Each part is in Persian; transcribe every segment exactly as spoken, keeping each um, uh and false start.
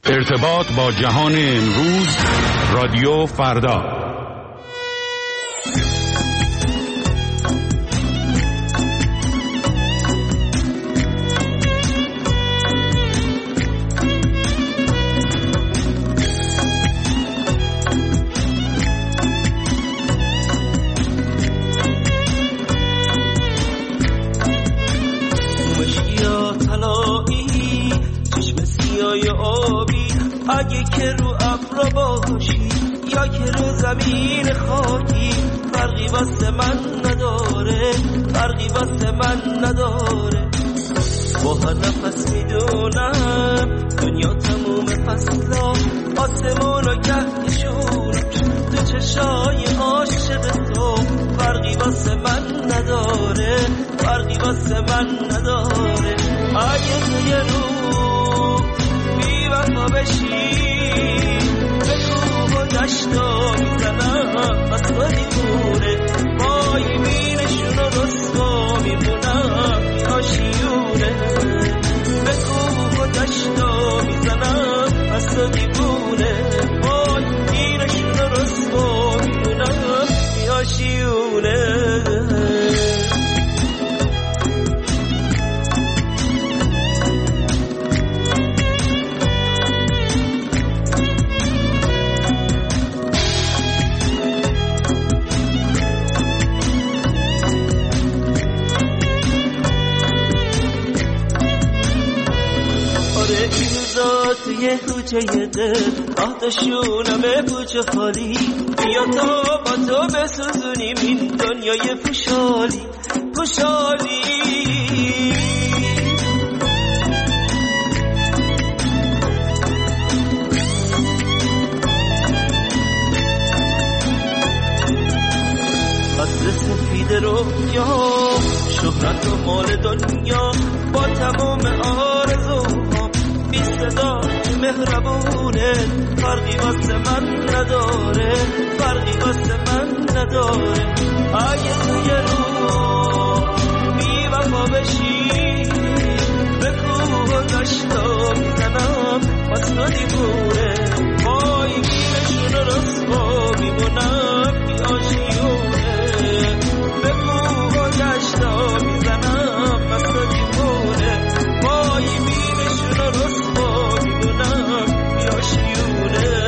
ارتباط با جهان امروز، رادیو فردا. اگه که رو ابر باشی یا که رو زمین خاکی، فرقی واسه من نداره، فرقی واسه من نداره. با هر نفس میدونم دنیا تموم فصلا، آسمون و گهشون تو چشای عاشق تو، فرقی واسه من نداره، فرقی واسه من نداره. اگه تو یه رو بی وفا بشی به کوه و دشتا میزنم از تو دیوونه، با یمینشون و رسوا میمونم بی آشیونه، به کوه و دشتا میزنم از تو دیوونه، با یمینشون و رسوا میمونم بی آشیونه. توی کوچه دل آتشونم پوچه خالی، بیا تا با تو بسوزونیم این دنیای پوشالی پوشالی. قدر سفید رویا، شهرت و مال دنیا، با تمام آرزوها بی صدا مهربونه، فرقی واسه من نداره، فرقی واسه من نداره. اگه توی رو بی وفا بشی به کوه و دشتا میزنم واسه تو دیوونه، با یمینشون و رسوا میمونم بی آشیونه، به کوه و دشتا میزنم واسه تو دیوونه، با یمینشون و رسوا میمونم بی آشیونه.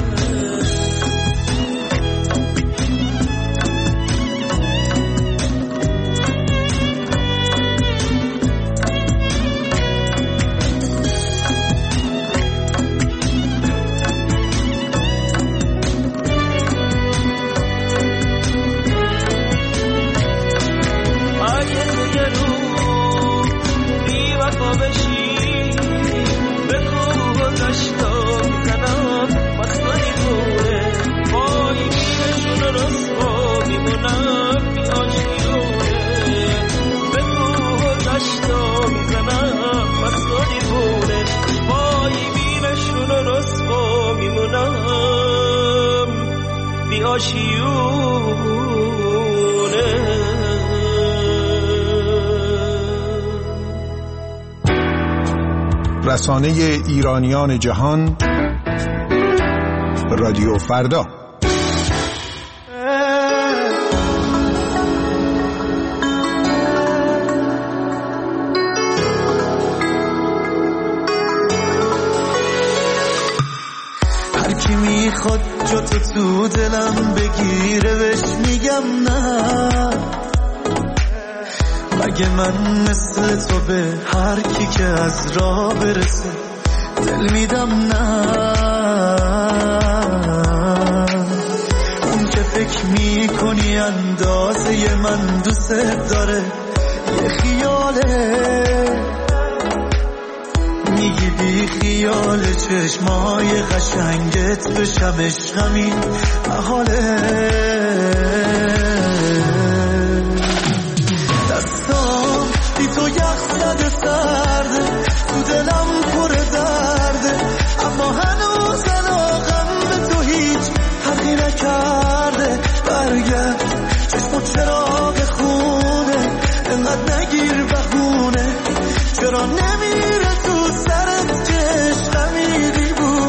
رسانه ایرانیان جهان، رادیو فردا. هر کی میخواد جا تو تو دلم بگیره بهش میگم نه، مگه من مثل تو به هر کی که از راه برسه دل میدم؟ نه، اون که فکر میکنی اندازه من دوست داره یه خیاله، میگی بی خیال چشمای قشنگت بشم عشقم این محاله. دستام بی تو یخ زده سرده، تو دلم پر درده، اما هنوز علاقم به تو هیچ حقی نکرده. برگرد چشم و چراغ خونه، انقدر نگیر بهونه، چرا نمیره تو سرت که عشقمی دیوونه.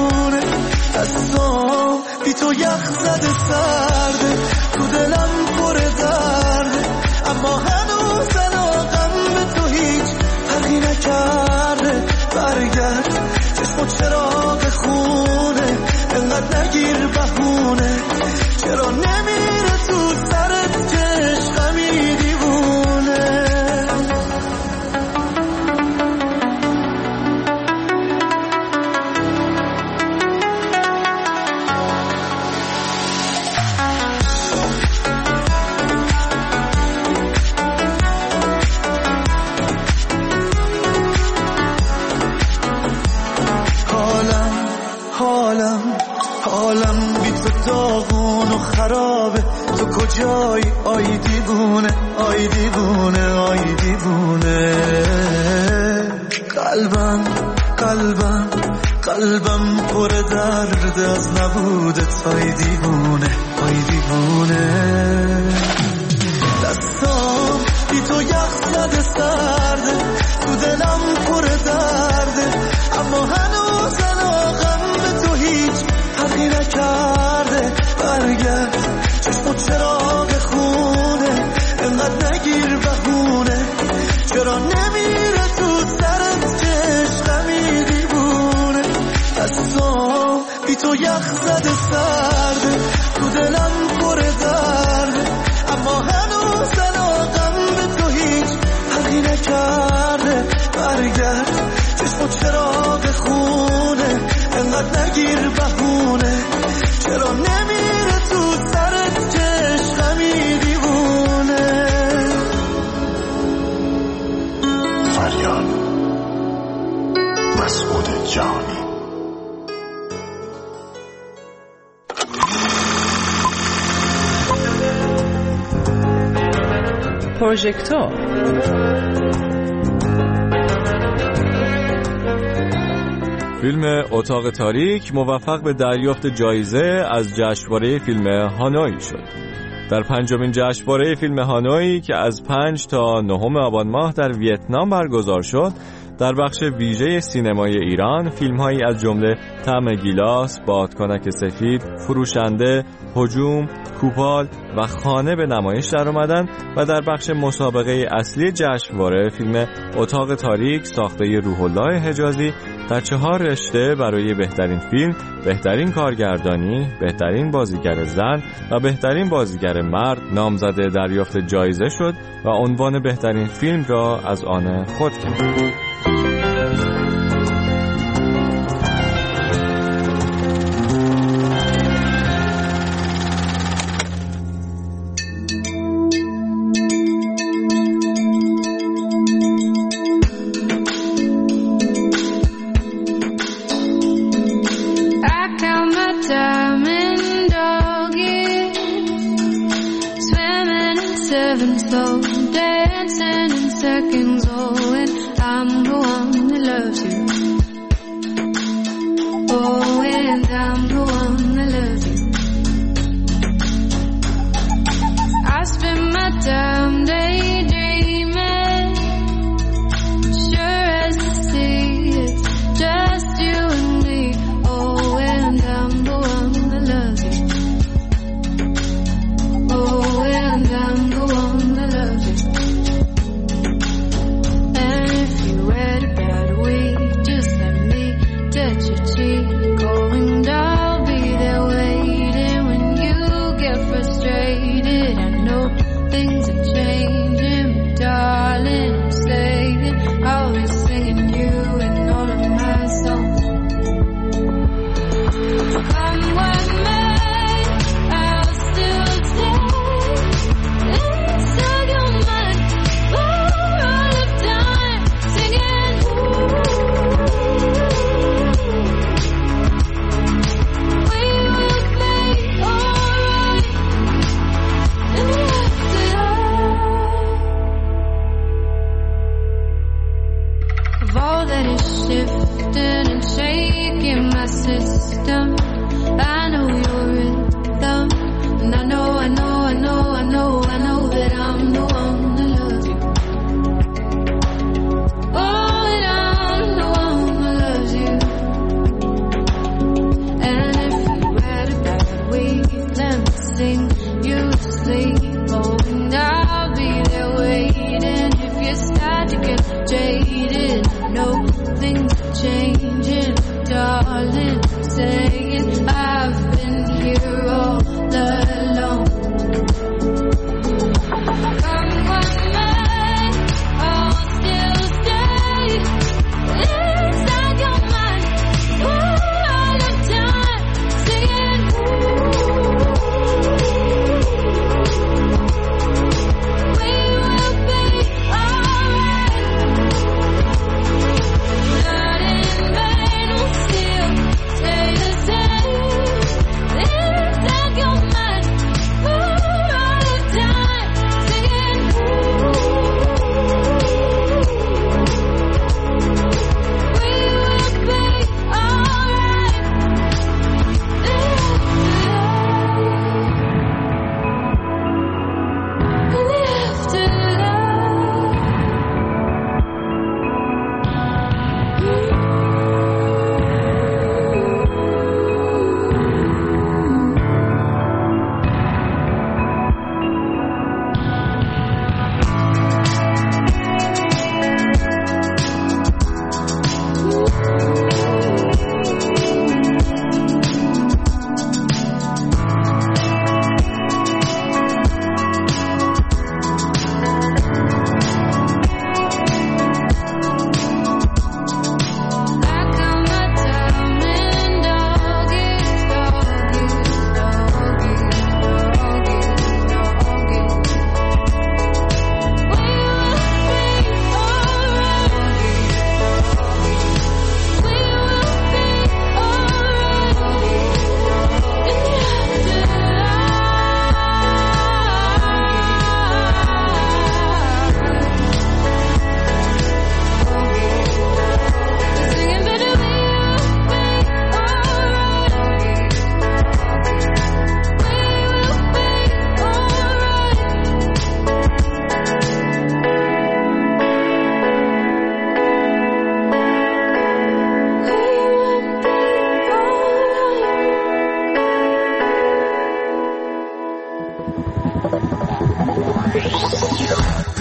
بی تو یخ زده سرده، تو دلم پر درده، اما هنوز علاقم به تو هیچ فرقی نکرده. برگرد چشم و چراغ خونه، انقدر نگیر بهونه، چرا نمیره تو سرت که عشقمی دیوونه. حالم بی تو داغون و خرابه، تو کجایی آی دیوونه، آی دیوونه، آی دیوونه. قلبم قلبم قلبم پر درد از نبودت، آی دیوونه، آی دیوونه. دستام بی تو یخ زده سرده، تو دلم پر درده، اما هنوز علاقم به تو هیچ فرقی نکرده. برگرد چشم و چراغ خونه، انقدر نگیر بهونه، چرا نمیره تو سرت که عشقمی دیوونه. دستام بی تو یخ زده سرده، تو دلم پر درده، اما هنوز علاقم به تو هیچ فرقی نکرده. برگرد چشم و چراغ خونه، انقدر نگیر بهونه، چرا نمیره تو سرت که عشقمی دیوونه. فریاد مسعود جانی. پروژکتور فیلم اتاق تاریک موفق به دریافت جایزه از جشنواره فیلم هانوی شد. در پنجمین جشنواره فیلم هانوی که از پنج تا نهم آبان ماه در ویتنام برگزار شد، در بخش ویژه سینمای ایران فیلم‌هایی از جمله طعم گیلاس، بادکنک سفید، فروشنده، هجوم، کوپال و خانه به نمایش در آمدند و در بخش مسابقه اصلی جشنواره فیلم اتاق تاریک ساخته روح الله حجازی در چهار رشته برای بهترین فیلم، بهترین کارگردانی، بهترین بازیگر زن و بهترین بازیگر مرد نامزد دریافت جایزه شد و عنوان بهترین فیلم را از آن خود کرد.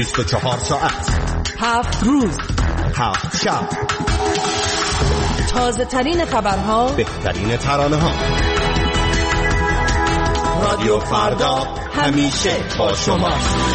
بیست و چهار ساعت، هفت روز، هفت شب، تازه ترین خبرها، بهترین ترانه ها. رادیو فردا همیشه با شما.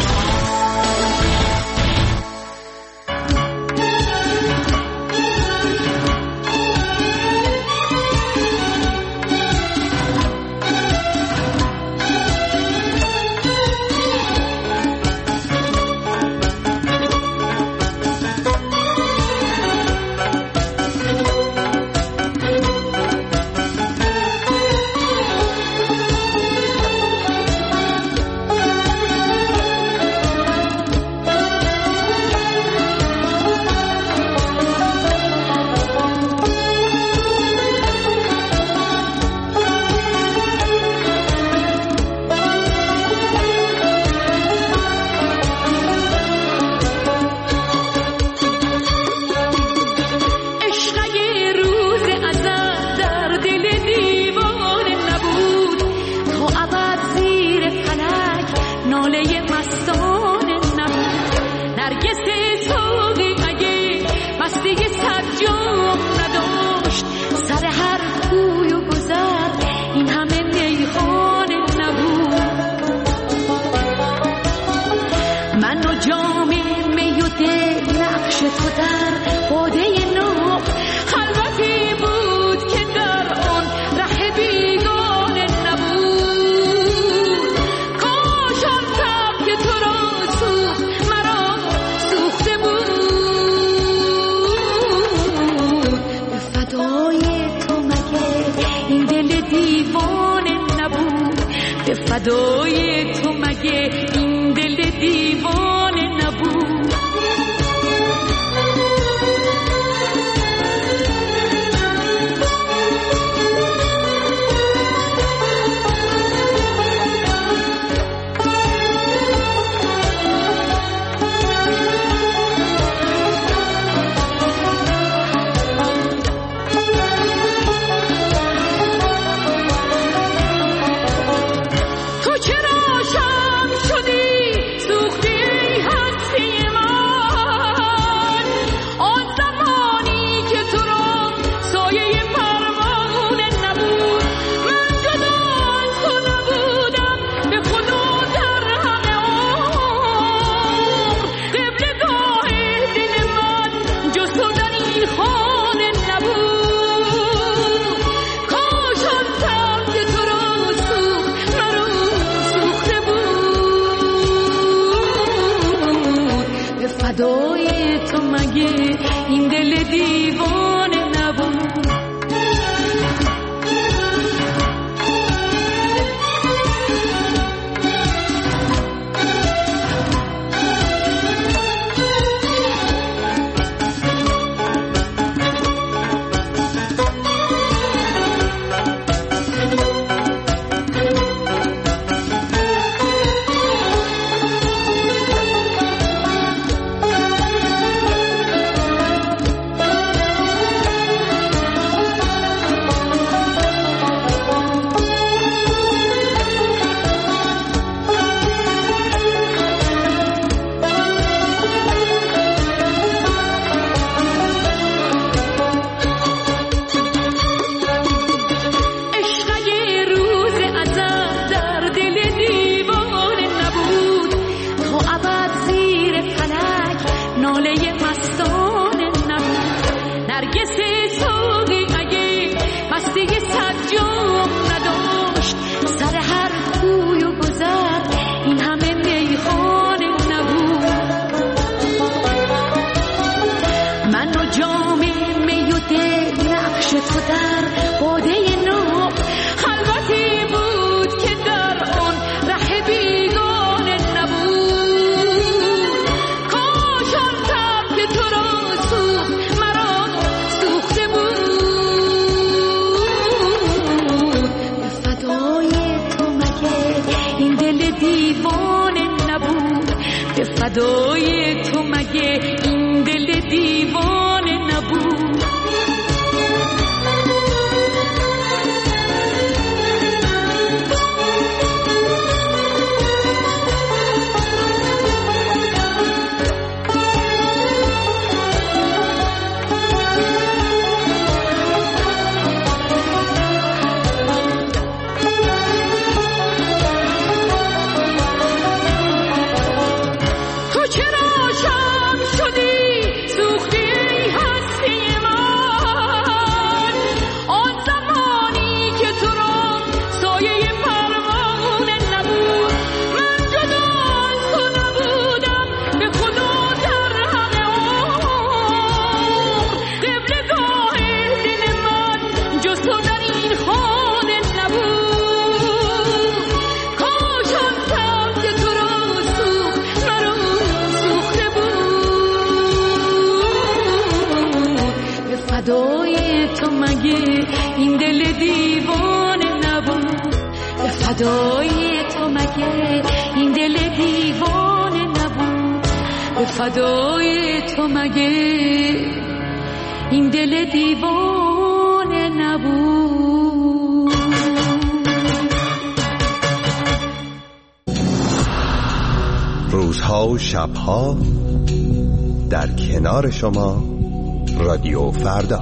فدای تو مگه این دل دیوانه نبود. فدای تو مگه این دل دیوانه نبود. فدای تو مگه این دل دیوانه نبود. مگه این دل دیوانه نبود؟ به فدای تو مگه این دل دیوانه نبود؟ به فدای تو مگه این دل دیوانه نبود؟ روزها و شبها در کنار شما رادیو فردا.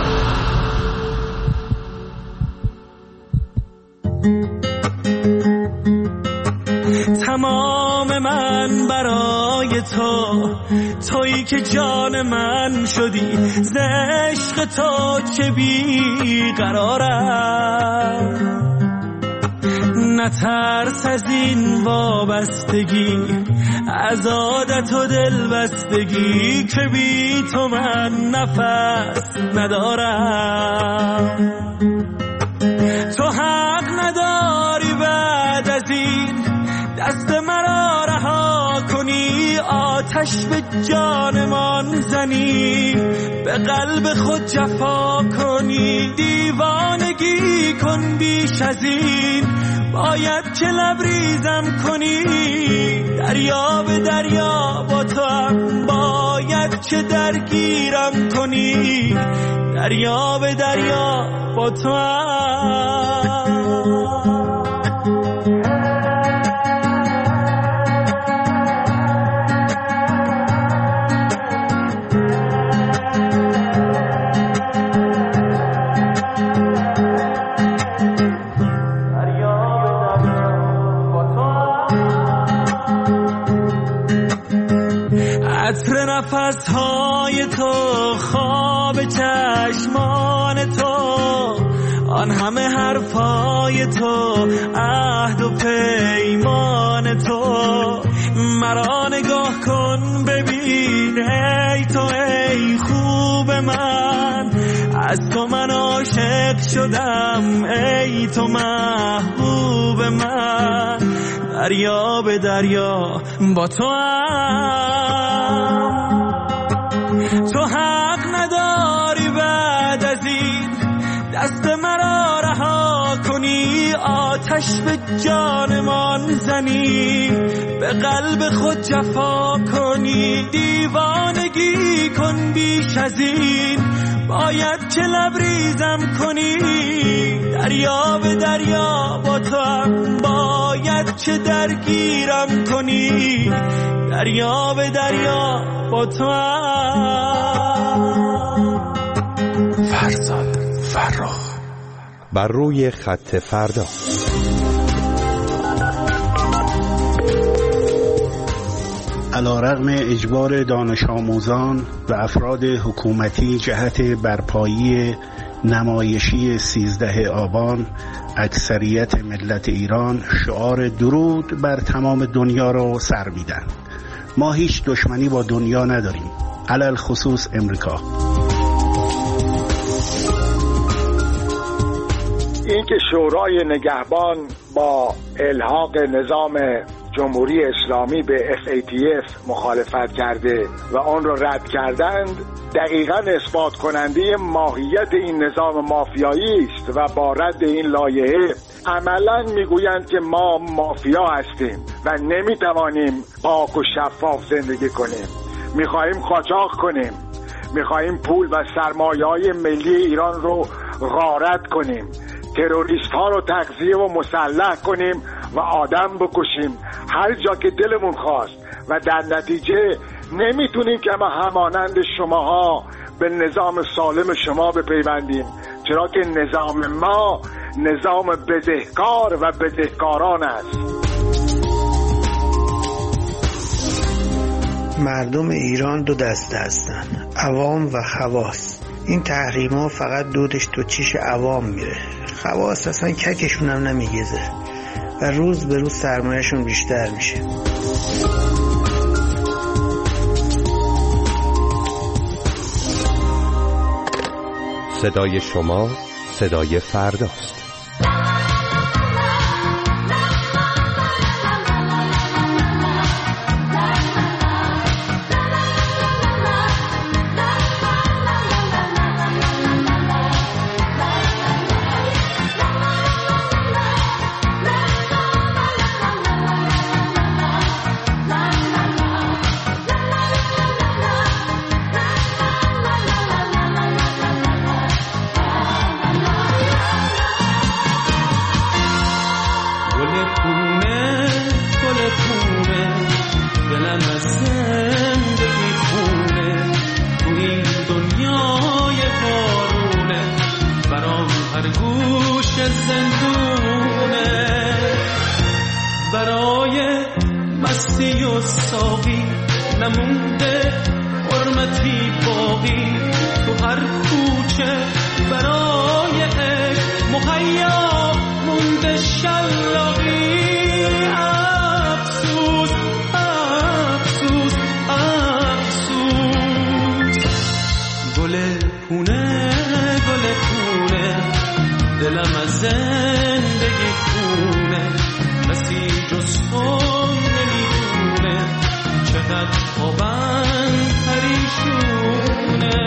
تمام من برای تو، تویی که جان من شدی، ز عشق تو چه بی قرارم. نترس از این وابستگی، از عادت و دل بستگی، که بی تو من نفس ندارم. تو حق نداری بعد از این دست مرا رها کنی، آتش به جانمان زنی، به قلب خود جفا کنی. دیوانگی کن بیش از این، باید که لبریزم کنی. دریا به دریا با تو هم باید که درگیرم کنی. دریا به دریا با تو هم. عطر نفسهای تو، خواب چشمان تو، آن همه حرفای تو، عهد و پیمان تو. مرا نگاه کن ببین ای تو ای خوب من، از تو من عاشق شدم ای تو محبوب من. دریا به دریا با تو هم. تو حق نداری بعد از این دست مرا رها کنی، آتش به جانمان زنی، به قلب خود جفا کنی. دیوانگی کن بیش از این، باید که لبریزم کنی. دریا به دریا با تو هم باید که درگیرم کنی. دریا به دریا با تو هم. فرزاد فرخ بر روی خط فردا. علیرغم اجبار دانش آموزان و افراد حکومتی جهت برپایی نمایشی سیزده آبان، اکثریت ملت ایران شعار درود بر تمام دنیا را سر میدن. ما هیچ دشمنی با دنیا نداریم، علل خصوص امریکا. این که شورای نگهبان با الحاق نظام جمهوری اسلامی به اف ای تی اف مخالفت کرده و آن را رد کردند، دقیقاً اثبات کننده ماهیت این نظام مافیایی است و با رد این لایحه عملاً میگویند که ما مافیا هستیم و نمیتوانیم پاک و شفاف زندگی کنیم. میخواهیم قاچاق کنیم، میخواهیم پول و سرمایه‌های ملی ایران رو غارت کنیم، تروریست ها رو تغذیه و مسلح کنیم و آدم بکشیم هر جا که دلمون خواست و در نتیجه نمیتونیم که ما همانند شماها به نظام سالم شما بپیوندیم، چرا که نظام ما نظام بدهکار و بدهکاران است. مردم ایران دو دسته هستن، عوام و خواص. این تحریما فقط دودش تو چیش عوام میره، خواص اصلا ککشون هم نمیگیزه و روز به روز سرمایه‌شون بیشتر میشه. صدای شما صدای فرداست. هر گوش زندونه، برای مستی و ساقی نمونده حرمتی باقی، تو هر کوچه برای عشق مهیا مونده شلاقی. افسوس افسوس افسوس، گل پونه گل پونه، دلم از زندگی خونه، کسی جز تو نمیدونه چقدر خوابم پریشونه.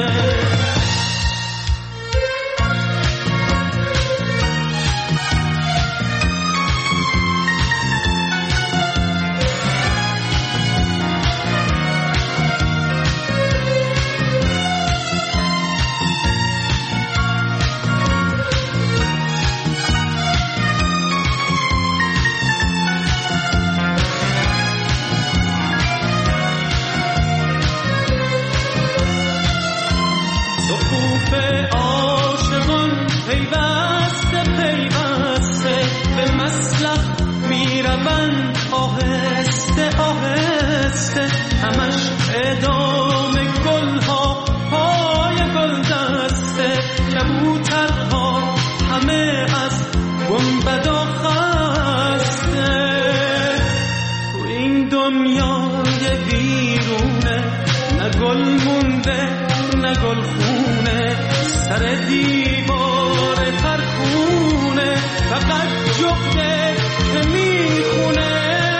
آهسته آهسته همش ادامه گل ها پای گل دسته، کبوترها همه از گنبدا خسته. تو این دنیای بیرونه نه گل مونده نه گل خونه، سر دیوار پرخونه فقط جغده که میخونه.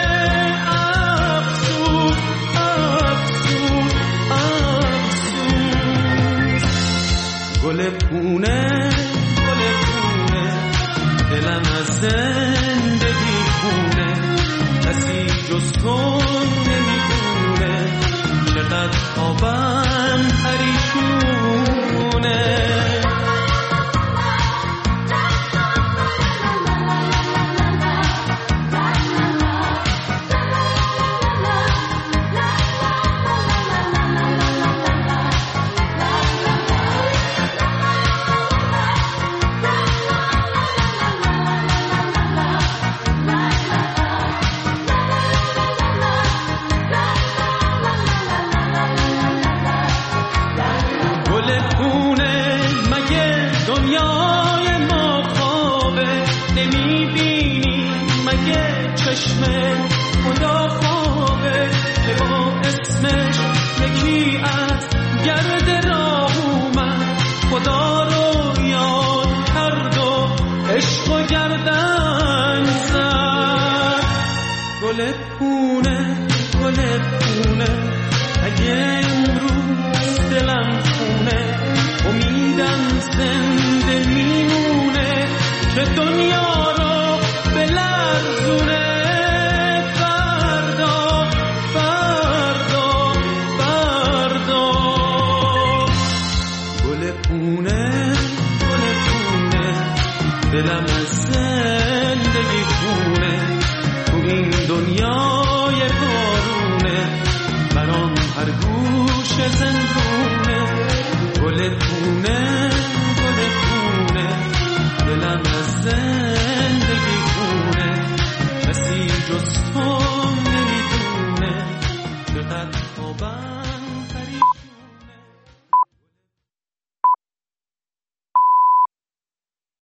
گل پونه گل پونه، دلم از زندگی خونه، کسی جز تو نمیدونه چقدر خوابم پریشونه. چشم خدا خوابه که با اسمش یکی از گرد راه اومد، خدا رو یاد کرد و عشق و گردن زد. گل پونه گل پونه، اگه امروز دلم خونه، امیدم زنده میمونه که دنیا رو بلرزونه. دلم از زندگی خونه، تو این دنیای بارونه، برام هر گوش زندونه. گل پونه گل پونه، دلم از زندگی خونه، کسی جز تو